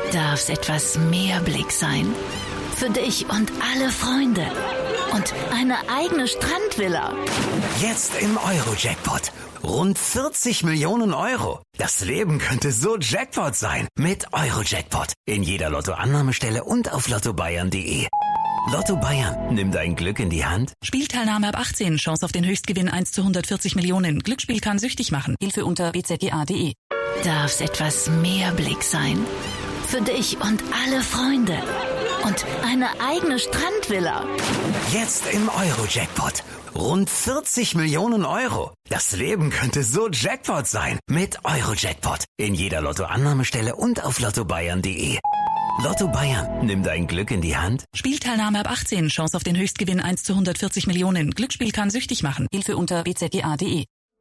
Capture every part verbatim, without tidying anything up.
Darf es etwas mehr Blick sein? Für dich und alle Freunde. Und eine eigene Strandvilla. Jetzt im Euro-Jackpot. Rund vierzig Millionen Euro. Das Leben könnte so Jackpot sein. Mit Euro-Jackpot. In jeder Lottoannahmestelle und auf lotto bayern punkt de. Lotto Bayern, nimm dein Glück in die Hand. Spielteilnahme ab achtzehn, Chance auf den Höchstgewinn eins zu hundertvierzig Millionen. Glücksspiel kann süchtig machen. Hilfe unter b z g a punkt de. Darf es etwas mehr Blick sein? Für dich und alle Freunde. Und eine eigene Strandvilla. Jetzt im Euro-Jackpot. Rund vierzig Millionen Euro. Das Leben könnte so Jackpot sein. Mit Euro-Jackpot. In jeder Lottoannahmestelle und auf lotto bayern punkt de. Lotto Bayern, nimm dein Glück in die Hand. Spielteilnahme ab achtzehn, Chance auf den Höchstgewinn eins zu hundertvierzig Millionen. Glücksspiel kann süchtig machen. Hilfe unter b z g a punkt de.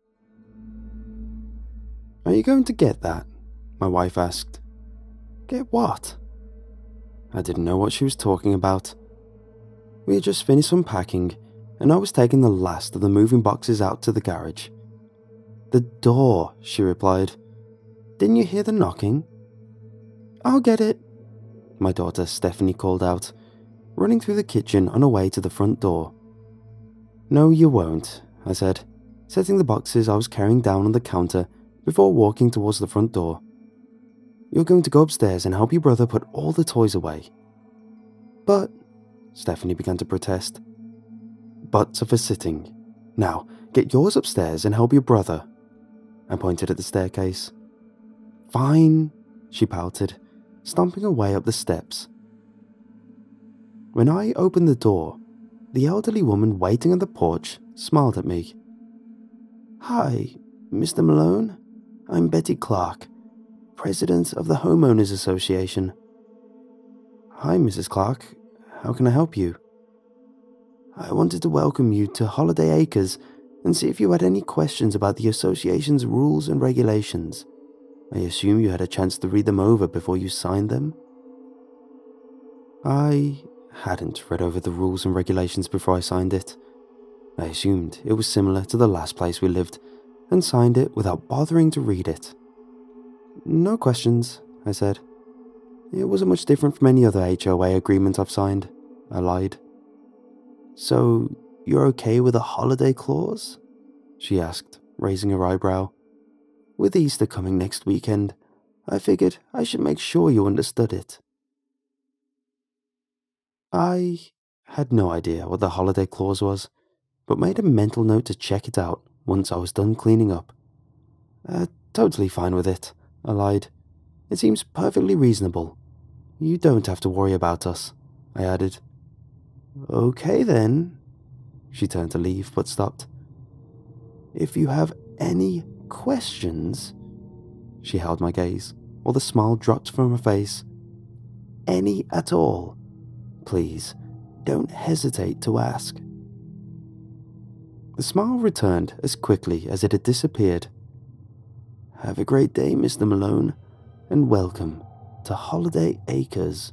Are you going to get that? My wife asked. Get what? I didn't know what she was talking about. We had just finished unpacking, and I was taking the last of the moving boxes out to the garage. The door, she replied. Didn't you hear the knocking? I'll get it, my daughter Stephanie called out, running through the kitchen on her way to the front door. No, you won't, I said, setting the boxes I was carrying down on the counter before walking towards the front door. You're going to go upstairs and help your brother put all the toys away. But, Stephanie began to protest. Buts are for sitting. Now, get yours upstairs and help your brother. I pointed at the staircase. Fine, she pouted, stomping her way up the steps. When I opened the door, the elderly woman waiting on the porch smiled at me. Hi, Mister Malone. I'm Betty Clark, President of the Homeowners Association. Hi, Missus Clark. How can I help you? I wanted to welcome you to Holiday Acres and see if you had any questions about the association's rules and regulations. I assume you had a chance to read them over before you signed them? I hadn't read over the rules and regulations before I signed it. I assumed it was similar to the last place we lived and signed it without bothering to read it. No questions, I said. It wasn't much different from any other H O A agreement I've signed, I lied. So, you're okay with a holiday clause? She asked, raising her eyebrow. With Easter coming next weekend, I figured I should make sure you understood it. I had no idea what the holiday clause was, but made a mental note to check it out once I was done cleaning up. Uh, totally fine with it, I lied. It seems perfectly reasonable. You don't have to worry about us, I added. Okay then. She turned to leave but stopped. If you have any questions, she held my gaze while the smile dropped from her face. Any at all, please don't hesitate to ask. The smile returned as quickly as it had disappeared. Have a great day, Mister Malone, and welcome to Holiday Acres.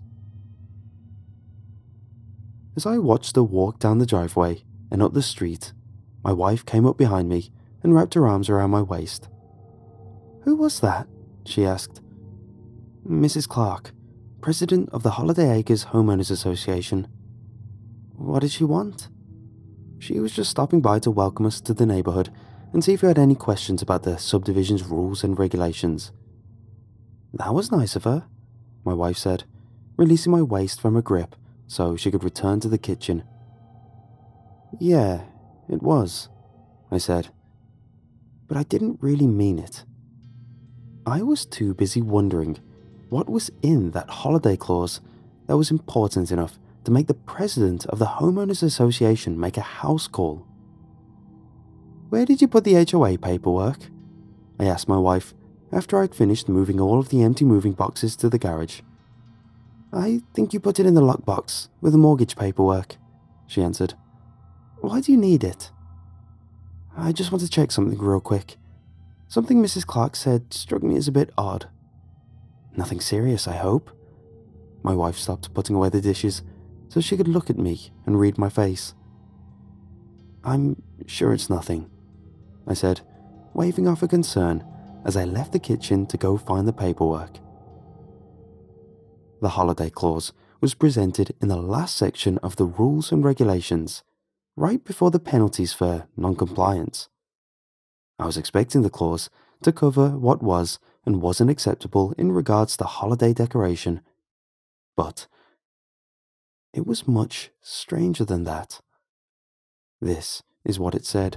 As I watched her walk down the driveway and up the street, my wife came up behind me and wrapped her arms around my waist. Who was that? She asked. Missus Clark, President of the Holiday Acres Homeowners Association. What did she want? She was just stopping by to welcome us to the neighbourhood and see if we had any questions about the subdivision's rules and regulations. That was nice of her, my wife said, releasing my waist from her grip so she could return to the kitchen. Yeah, it was, I said, but I didn't really mean it. I was too busy wondering what was in that holiday clause that was important enough to make the president of the Homeowners Association make a house call. Where did you put the H O A paperwork? I asked my wife after I'd finished moving all of the empty moving boxes to the garage. I think you put it in the lockbox with the mortgage paperwork, she answered. Why do you need it? I just want to check something real quick. Something Missus Clark said struck me as a bit odd. Nothing serious, I hope. My wife stopped putting away the dishes so she could look at me and read my face. I'm sure it's nothing, I said, waving off a concern as I left the kitchen to go find the paperwork. The holiday clause was presented in the last section of the rules and regulations, right before the penalties for non-compliance. I was expecting the clause to cover what was and wasn't acceptable in regards to holiday decoration, but it was much stranger than that. This is what it said.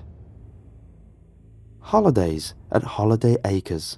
Holidays at Holiday Acres.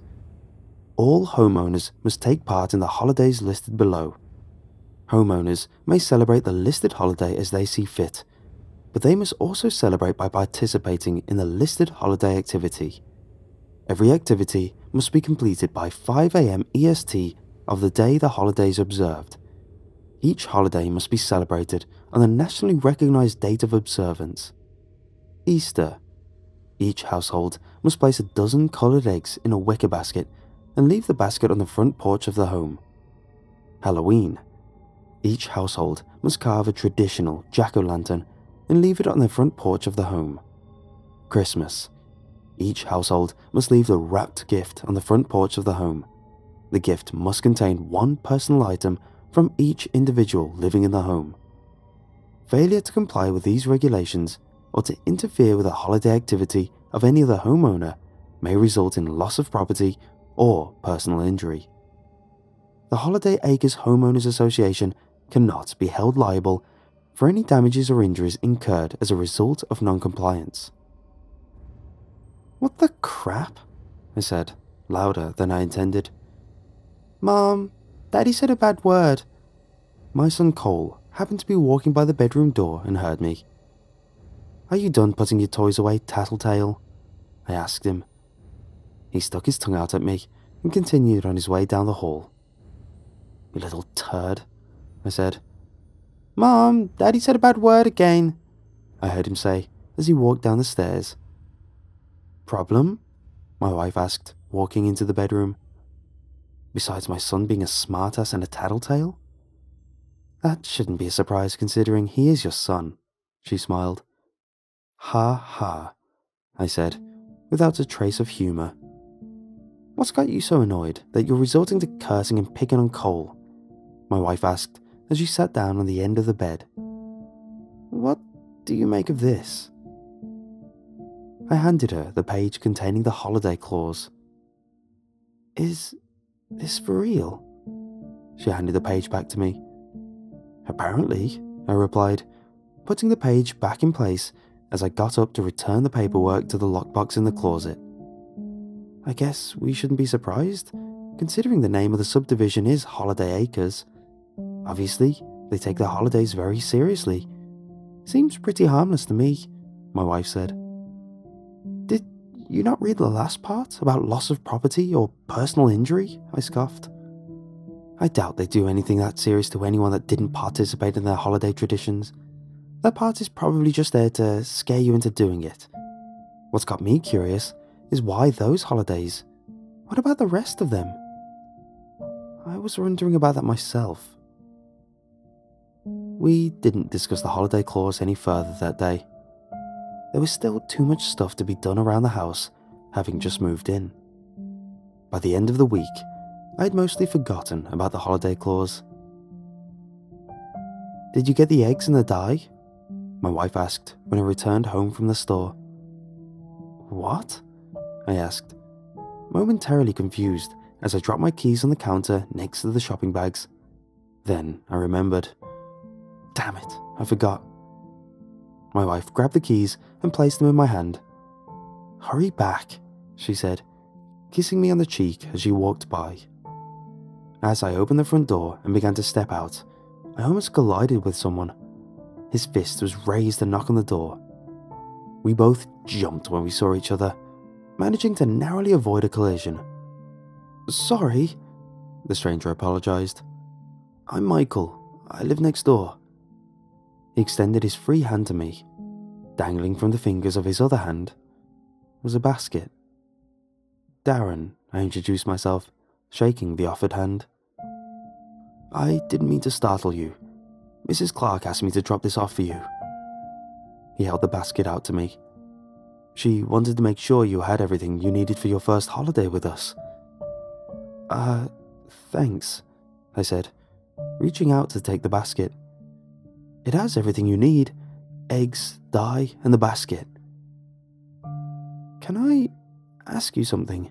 All homeowners must take part in the holidays listed below. Homeowners may celebrate the listed holiday as they see fit, but they must also celebrate by participating in the listed holiday activity. Every activity must be completed by five a m E S T of the day the holiday is observed. Each holiday must be celebrated on the nationally recognized date of observance. Easter. Each household must place a dozen colored eggs in a wicker basket and leave the basket on the front porch of the home. Halloween. Each household must carve a traditional jack-o'-lantern and leave it on the front porch of the home. Christmas. Each household must leave the wrapped gift on the front porch of the home. The gift must contain one personal item from each individual living in the home. Failure to comply with these regulations or to interfere with a holiday activity of any other homeowner may result in loss of property or personal injury. The Holiday Acres Homeowners Association cannot be held liable for any damages or injuries incurred as a result of non-compliance. "What the crap?" I said, louder than I intended. "Mom, Daddy said a bad word." My son Cole happened to be walking by the bedroom door and heard me. "Are you done putting your toys away, Tattletale?" I asked him. He stuck his tongue out at me and continued on his way down the hall. "You little turd," I said. "Mom, Daddy said a bad word again," I heard him say as he walked down the stairs. "Problem?" my wife asked, walking into the bedroom. "Besides my son being a smartass and a tattletale?" "That shouldn't be a surprise considering he is your son," she smiled. "Ha ha," I said, without a trace of humour. "What's got you so annoyed that you're resorting to cursing and picking on Cole?" my wife asked as she sat down on the end of the bed. "What do you make of this?" I handed her the page containing the holiday clause. "Is this for real?" She handed the page back to me. "Apparently," I replied, putting the page back in place as I got up to return the paperwork to the lockbox in the closet. "I guess we shouldn't be surprised, considering the name of the subdivision is Holiday Acres. Obviously, they take their holidays very seriously. Seems pretty harmless to me," my wife said. "Did you not read the last part about loss of property or personal injury?" I scoffed. "I doubt they do anything that serious to anyone that didn't participate in their holiday traditions. That part is probably just there to scare you into doing it. What's got me curious is why those holidays? What about the rest of them?" I was wondering about that myself. We didn't discuss the holiday clause any further that day. There was still too much stuff to be done around the house, having just moved in. By the end of the week, I had mostly forgotten about the holiday clause. "Did you get the eggs and the dye?" my wife asked when I returned home from the store. "What?" I asked, momentarily confused as I dropped my keys on the counter next to the shopping bags. Then I remembered. Damn it, I forgot. My wife grabbed the keys and placed them in my hand. "Hurry back," she said, kissing me on the cheek as she walked by. As I opened the front door and began to step out, I almost collided with someone. His fist was raised to knock on the door. We both jumped when we saw each other, managing to narrowly avoid a collision. "Sorry," the stranger apologized. "I'm Michael. I live next door." He extended his free hand to me. Dangling from the fingers of his other hand was a basket. "Darren," I introduced myself, shaking the offered hand. "I didn't mean to startle you. Missus Clark asked me to drop this off for you." He held the basket out to me. "She wanted to make sure you had everything you needed for your first holiday with us." Uh, thanks," I said, reaching out to take the basket. It has everything you need: eggs, dye, and the basket. Can I ask you something?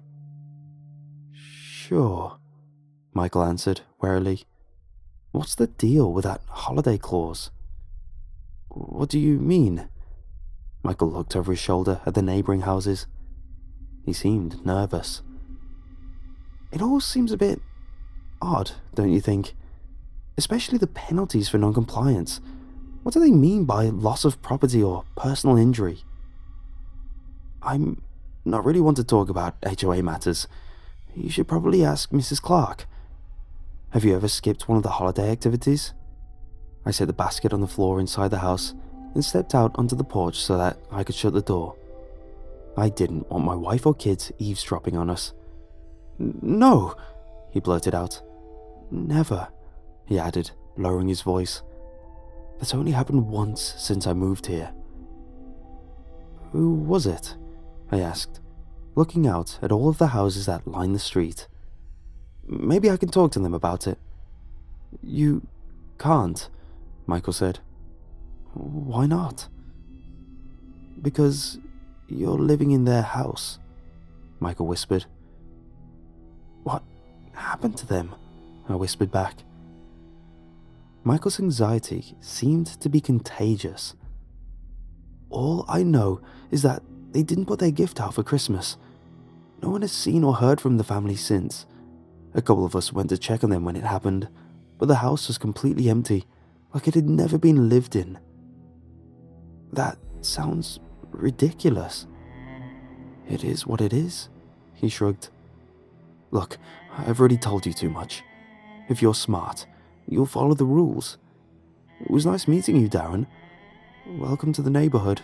Sure, Michael answered warily. What's the deal with that holiday clause? What do you mean? Michael looked over his shoulder at the neighbouring houses. He seemed nervous. It all seems a bit odd, don't you think? Especially the penalties for non-compliance. What do they mean by loss of property or personal injury? I'm not really one to talk about H O A matters. You should probably ask Missus Clark. Have you ever skipped one of the holiday activities? I set the basket on the floor inside the house and stepped out onto the porch so that I could shut the door. I didn't want my wife or kids eavesdropping on us. No, he blurted out. Never, he added, lowering his voice. That's only happened once since I moved here. Who was it? I asked, looking out at all of the houses that line the street. Maybe I can talk to them about it. You can't, Michael said. Why not? Because you're living in their house, Michael whispered. What happened to them? I whispered back. Michael's anxiety seemed to be contagious. All I know is that they didn't put their gift out for Christmas. No one has seen or heard from the family since. A couple of us went to check on them when it happened, but the house was completely empty, like it had never been lived in. That sounds ridiculous. It is what it is, he shrugged. Look, I've already told you too much. If you're smart, you'll follow the rules. It was nice meeting you, Darren. Welcome to the neighborhood.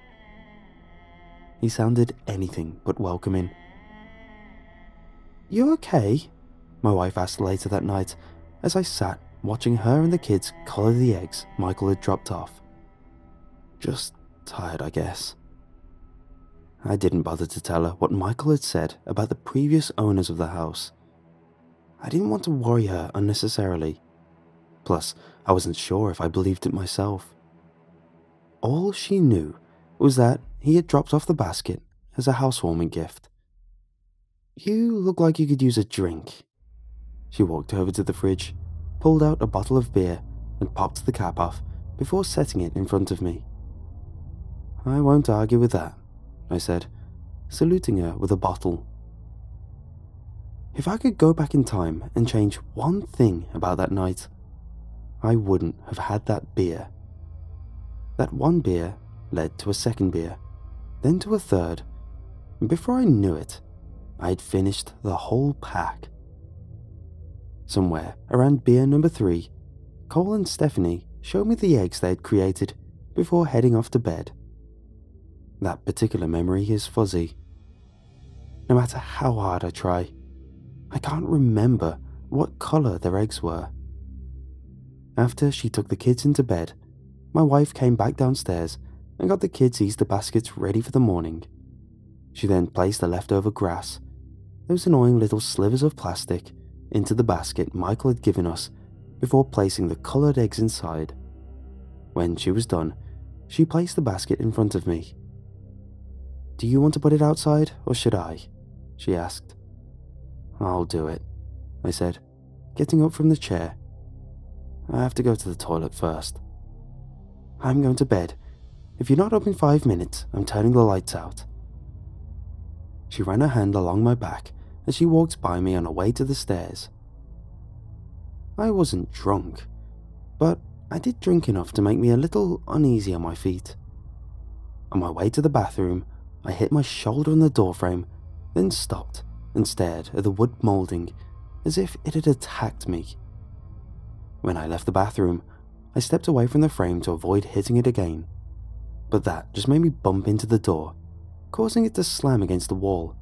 He sounded anything but welcoming. You okay? My wife asked later that night as I sat watching her and the kids color the eggs Michael had dropped off. Just tired, I guess. I didn't bother to tell her what Michael had said about the previous owners of the house. I didn't want to worry her unnecessarily. Plus, I wasn't sure if I believed it myself. All she knew was that he had dropped off the basket as a housewarming gift. You look like you could use a drink. She walked over to the fridge, pulled out a bottle of beer, and popped the cap off before setting it in front of me. I won't argue with that, I said, saluting her with a bottle. If I could go back in time and change one thing about that night, I wouldn't have had that beer. That one beer led to a second beer, then to a third, and before I knew it, I had finished the whole pack. Somewhere around beer number three, Cole and Stephanie showed me the eggs they had created before heading off to bed. That particular memory is fuzzy. No matter how hard I try, I can't remember what colour their eggs were. After she took the kids into bed, my wife came back downstairs and got the kids' Easter baskets ready for the morning. She then placed the leftover grass, those annoying little slivers of plastic, into the basket Michael had given us before placing the coloured eggs inside. When she was done, she placed the basket in front of me. Do you want to put it outside, or should I? She asked. I'll do it, I said, getting up from the chair. I have to go to the toilet first. I'm going to bed. If you're not up in five minutes, I'm turning the lights out. She ran her hand along my back as she walked by me on her way to the stairs. I wasn't drunk, but I did drink enough to make me a little uneasy on my feet. On my way to the bathroom, I hit my shoulder on the doorframe, then stopped and stared at the wood moulding as if it had attacked me. When I left the bathroom, I stepped away from the frame to avoid hitting it again, but that just made me bump into the door, causing it to slam against the wall.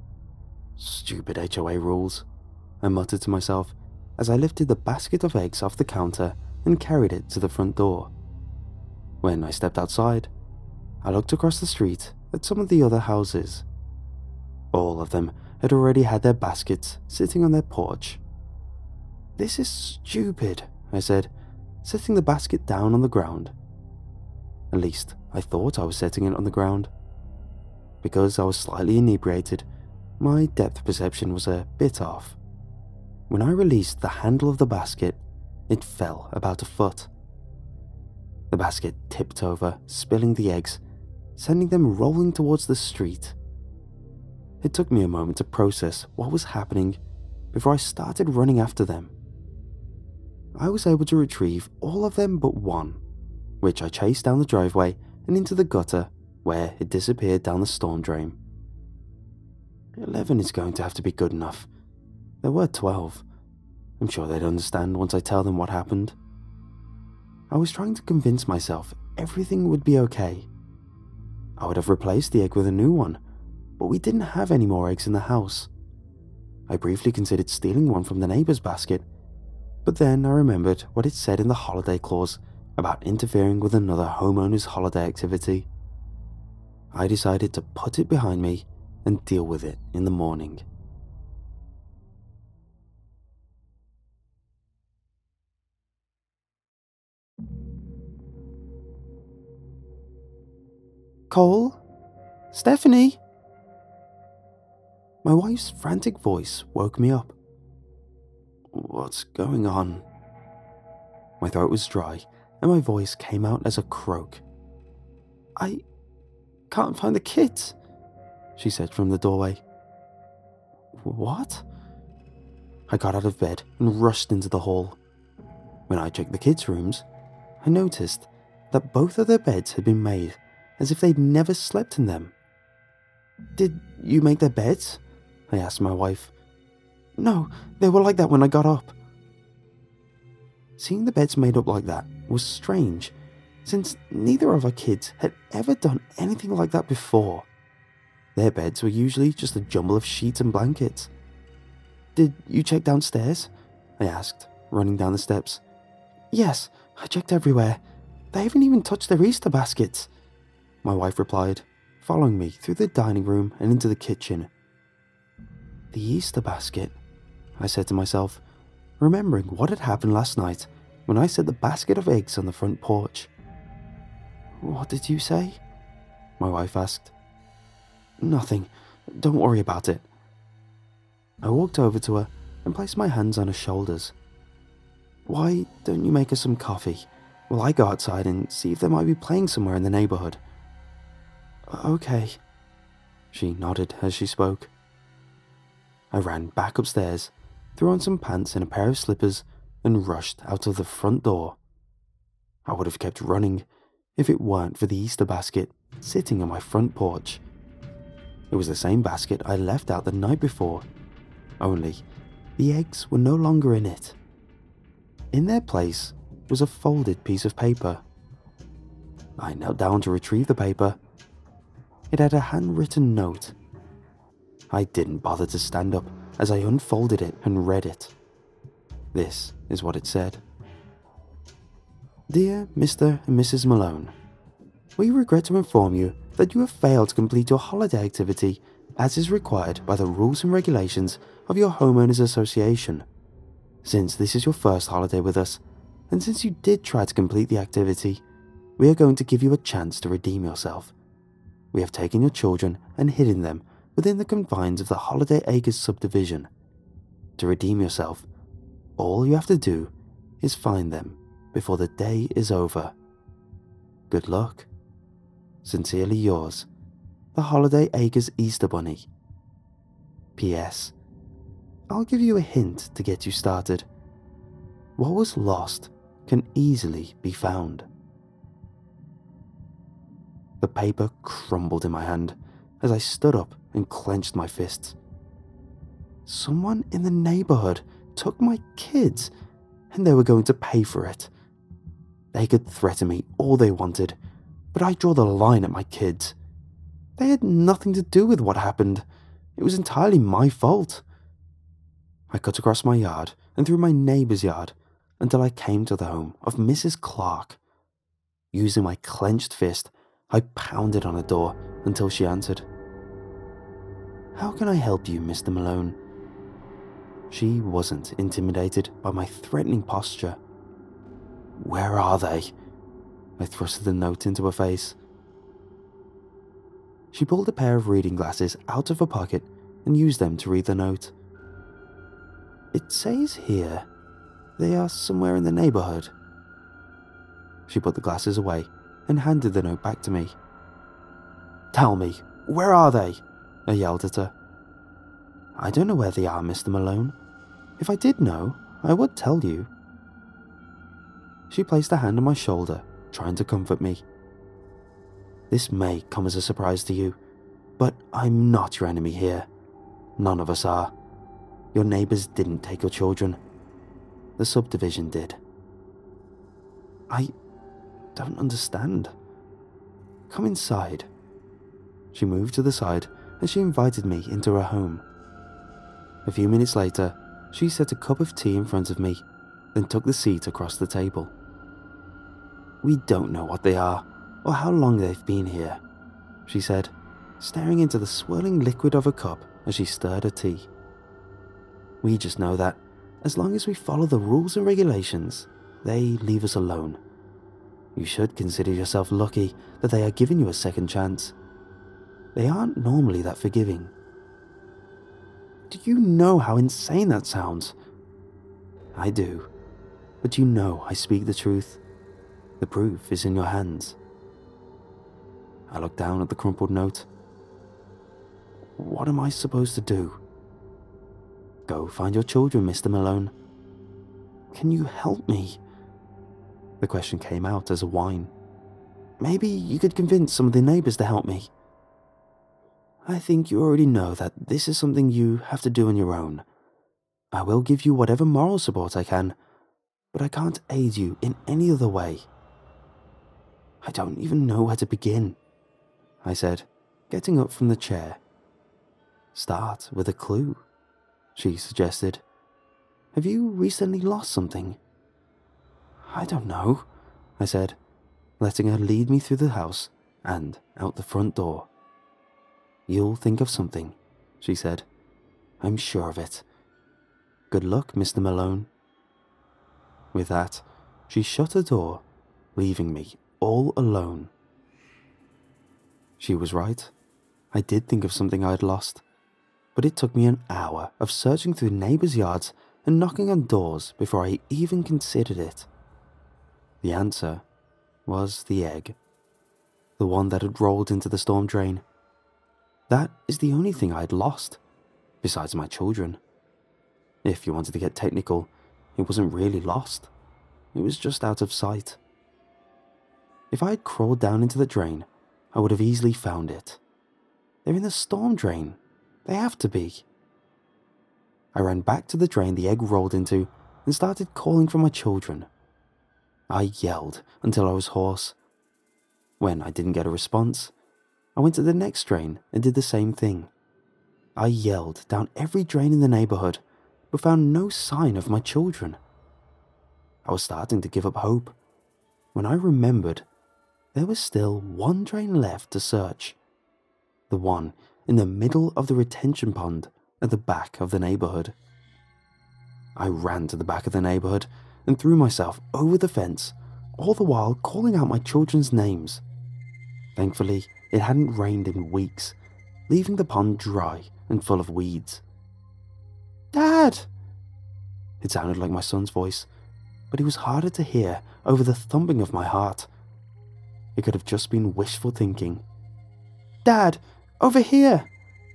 Stupid H O A rules, I muttered to myself as I lifted the basket of eggs off the counter and carried it to the front door. When I stepped outside, I looked across the street at some of the other houses. All of them had already had their baskets sitting on their porch. This is stupid, I said, setting the basket down on the ground. At least, I thought I was setting it on the ground. Because I was slightly inebriated, my depth perception was a bit off. When I released the handle of the basket, it fell about a foot. The basket tipped over, spilling the eggs, sending them rolling towards the street. It took me a moment to process what was happening before I started running after them. I was able to retrieve all of them but one, which I chased down the driveway and into the gutter, where it disappeared down the storm drain. Eleven is going to have to be good enough. There were twelve. I'm sure they'd understand once I tell them what happened. I was trying to convince myself everything would be okay. I would have replaced the egg with a new one, but we didn't have any more eggs in the house. I briefly considered stealing one from the neighbor's basket, but then I remembered what it said in the holiday clause about interfering with another homeowner's holiday activity. I decided to put it behind me and deal with it in the morning. Cole? Stephanie? My wife's frantic voice woke me up. What's going on? My throat was dry and my voice came out as a croak. I can't find the kids, she said from the doorway. What? I got out of bed and rushed into the hall. When I checked the kids' rooms, I noticed that both of their beds had been made as if they'd never slept in them. Did you make their beds? I asked my wife. No, they were like that when I got up. Seeing the beds made up like that was strange, since neither of our kids had ever done anything like that before. Their beds were usually just a jumble of sheets and blankets. Did you check downstairs? I asked, running down the steps. Yes, I checked everywhere. They haven't even touched their Easter baskets, my wife replied, following me through the dining room and into the kitchen. The Easter basket, I said to myself, remembering what had happened last night when I set the basket of eggs on the front porch. What did you say? My wife asked. Nothing. Don't worry about it. I walked over to her and placed my hands on her shoulders. Why don't you make us some coffee while I go outside and see if they might be playing somewhere in the neighborhood? Okay, she nodded as she spoke. I ran back upstairs, threw on some pants and a pair of slippers, and rushed out of the front door. I would have kept running if it weren't for the Easter basket sitting on my front porch. It was the same basket I left out the night before, only the eggs were no longer in it. In their place was a folded piece of paper. I knelt down to retrieve the paper. It had a handwritten note. I didn't bother to stand up as I unfolded it and read it. This is what it said. Dear Mister and Missus Malone, we regret to inform you that you have failed to complete your holiday activity as is required by the rules and regulations of your homeowners association. Since this is your first holiday with us, and since you did try to complete the activity, we are going to give you a chance to redeem yourself. We have taken your children and hidden them within the confines of the Holiday Acres subdivision. To redeem yourself, all you have to do is find them before the day is over. Good luck. Sincerely yours, the Holiday Acres Easter Bunny. P S. I'll give you a hint to get you started. What was lost can easily be found. The paper crumbled in my hand as I stood up and clenched my fists. Someone in the neighborhood took my kids, and they were going to pay for it. They could threaten me all they wanted, but I draw the line at my kids. They had nothing to do with what happened. It was entirely my fault. I cut across my yard and through my neighbor's yard until I came to the home of Missus Clark. Using my clenched fist, I pounded on her door until she answered. How can I help you, Mister Malone? She wasn't intimidated by my threatening posture. Where are they? I thrusted the note into her face. She pulled a pair of reading glasses out of her pocket and used them to read the note. It says here they are somewhere in the neighborhood. She put the glasses away and handed the note back to me. Tell me, where are they? I yelled at her. I don't know where they are, Mister Malone. If I did know, I would tell you. She placed a hand on my shoulder, trying to comfort me. This may come as a surprise to you, but I'm not your enemy here. None of us are. Your neighbors didn't take your children. The subdivision did. I don't understand. Come inside. She moved to the side and she invited me into her home. A few minutes later, she set a cup of tea in front of me, then took the seat across the table. We don't know what they are, or how long they've been here, she said, staring into the swirling liquid of her cup as she stirred her tea. We just know that, as long as we follow the rules and regulations, they leave us alone. You should consider yourself lucky that they are giving you a second chance. They aren't normally that forgiving. Do you know how insane that sounds? I do, but you know I speak the truth. The proof is in your hands. I looked down at the crumpled note. What am I supposed to do? Go find your children, Mister Malone. Can you help me? The question came out as a whine. Maybe you could convince some of the neighbors to help me. I think you already know that this is something you have to do on your own. I will give you whatever moral support I can, but I can't aid you in any other way. I don't even know where to begin, I said, getting up from the chair. Start with a clue, she suggested. Have you recently lost something? I don't know, I said, letting her lead me through the house and out the front door. You'll think of something, she said. I'm sure of it. Good luck, Mister Malone. With that, she shut her door, leaving me all alone. She was right. I did think of something I had lost, but it took me an hour of searching through neighbors' yards and knocking on doors before I even considered it. The answer was the egg, the one that had rolled into the storm drain. That is the only thing I had lost, besides my children. If you wanted to get technical, it wasn't really lost. It was just out of sight. If I had crawled down into the drain, I would have easily found it. They're in the storm drain. They have to be. I ran back to the drain the egg rolled into and started calling for my children. I yelled until I was hoarse. When I didn't get a response, I went to the next drain and did the same thing. I yelled down every drain in the neighborhood, but found no sign of my children. I was starting to give up hope, when I remembered there was still one drain left to search. The one in the middle of the retention pond at the back of the neighborhood. I ran to the back of the neighborhood and threw myself over the fence, all the while calling out my children's names. Thankfully, it hadn't rained in weeks, leaving the pond dry and full of weeds. Dad! It sounded like my son's voice, but it was harder to hear over the thumping of my heart. It could have just been wishful thinking. Dad, over here!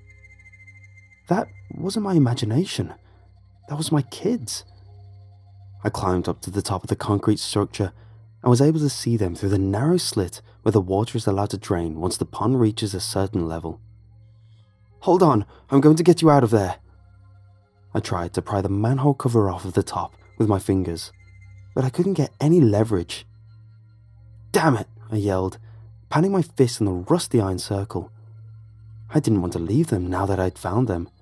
That wasn't my imagination. That was my kids. I climbed up to the top of the concrete structure and was able to see them through the narrow slit where the water is allowed to drain once the pond reaches a certain level. Hold on, I'm going to get you out of there. I tried to pry the manhole cover off of the top with my fingers, but I couldn't get any leverage. Damn it, I yelled, panning my fist in the rusty iron circle. I didn't want to leave them now that I'd found them.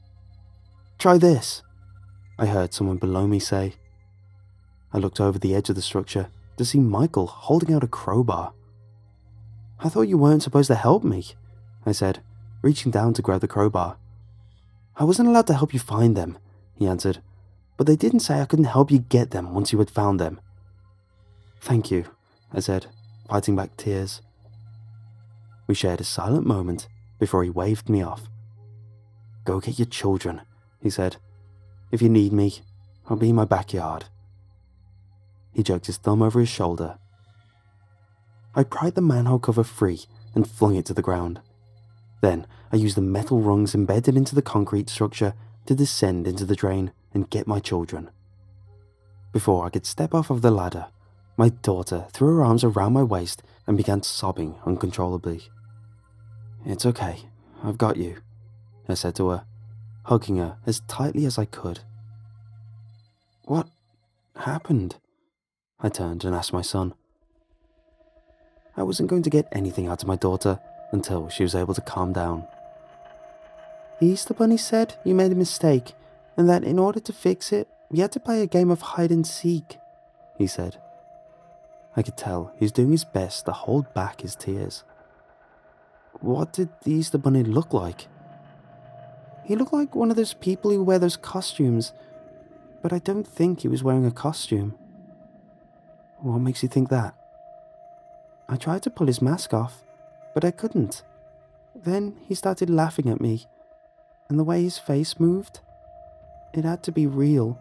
Try this, I heard someone below me say. I looked over the edge of the structure to see Michael holding out a crowbar. I thought you weren't supposed to help me, I said, reaching down to grab the crowbar. I wasn't allowed to help you find them, he answered, but they didn't say I couldn't help you get them once you had found them. Thank you, I said, fighting back tears. We shared a silent moment before he waved me off. Go get your children, he said. If you need me, I'll be in my backyard. He jerked his thumb over his shoulder. I pried the manhole cover free and flung it to the ground. Then I used the metal rungs embedded into the concrete structure to descend into the drain and get my children. Before I could step off of the ladder, my daughter threw her arms around my waist and began sobbing uncontrollably. It's okay, I've got you, I said to her, hugging her as tightly as I could. What happened? I turned and asked my son. I wasn't going to get anything out of my daughter until she was able to calm down. The Easter Bunny said you made a mistake and that in order to fix it, we had to play a game of hide and seek, he said. I could tell he was doing his best to hold back his tears. What did the Easter Bunny look like? He looked like one of those people who wear those costumes, but I don't think he was wearing a costume. What makes you think that? I tried to pull his mask off, but I couldn't. Then he started laughing at me, and the way his face moved, it had to be real.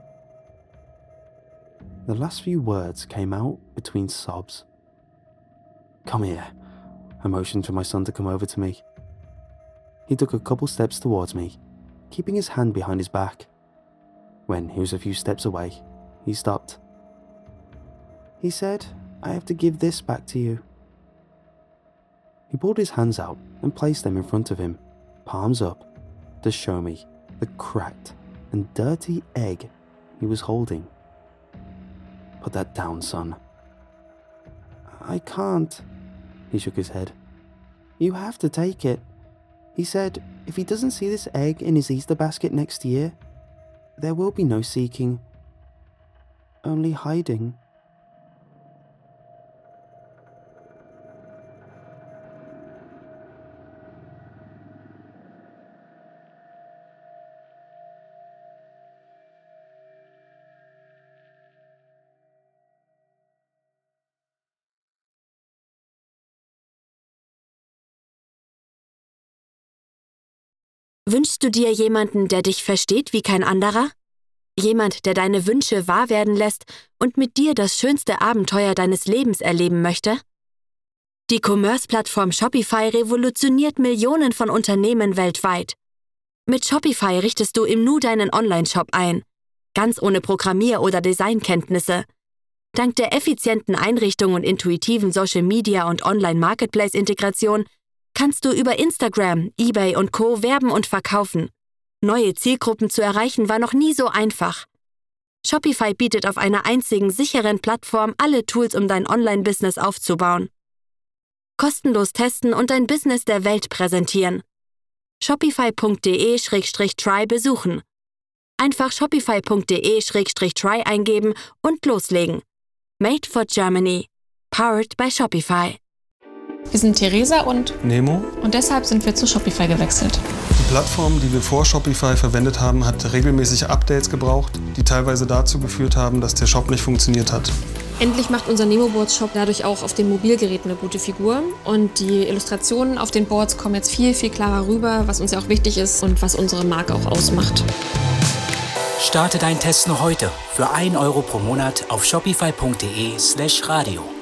The last few words came out between sobs. Come here, I motioned for my son to come over to me. He took a couple steps towards me, keeping his hand behind his back. When he was a few steps away, he stopped. He said, I have to give this back to you. He pulled his hands out and placed them in front of him, palms up, to show me the cracked and dirty egg he was holding. Put that down, son. I can't. He shook his head. You have to take it. He said, if he doesn't see this egg in his Easter basket next year, there will be no seeking, only hiding. Wünschst du dir jemanden, der dich versteht wie kein anderer? Jemand, der deine Wünsche wahr werden lässt und mit dir das schönste Abenteuer deines Lebens erleben möchte? Die Commerce-Plattform Shopify revolutioniert Millionen von Unternehmen weltweit. Mit Shopify richtest du im Nu deinen Online-Shop ein, ganz ohne Programmier- oder Designkenntnisse. Dank der effizienten Einrichtung und intuitiven Social-Media- und Online-Marketplace-Integration kannst du über Instagram, eBay und Co. werben und verkaufen. Neue Zielgruppen zu erreichen war noch nie so einfach. Shopify bietet auf einer einzigen sicheren Plattform alle Tools, um dein Online-Business aufzubauen. Kostenlos testen und dein Business der Welt präsentieren. shopify punkt de slash try besuchen. Einfach shopify punkt de slash try eingeben und loslegen. Made for Germany. Powered by Shopify. Wir sind Theresa und Nemo. Und deshalb sind wir zu Shopify gewechselt. Die Plattform, die wir vor Shopify verwendet haben, hat regelmäßig Updates gebraucht, die teilweise dazu geführt haben, dass der Shop nicht funktioniert hat. Endlich macht unser Nemo-Boards-Shop dadurch auch auf den Mobilgeräten eine gute Figur. Und die Illustrationen auf den Boards kommen jetzt viel, viel klarer rüber, was uns ja auch wichtig ist und was unsere Marke auch ausmacht. Starte deinen Test noch heute für ein Euro pro Monat auf shopify punkt de slash radio.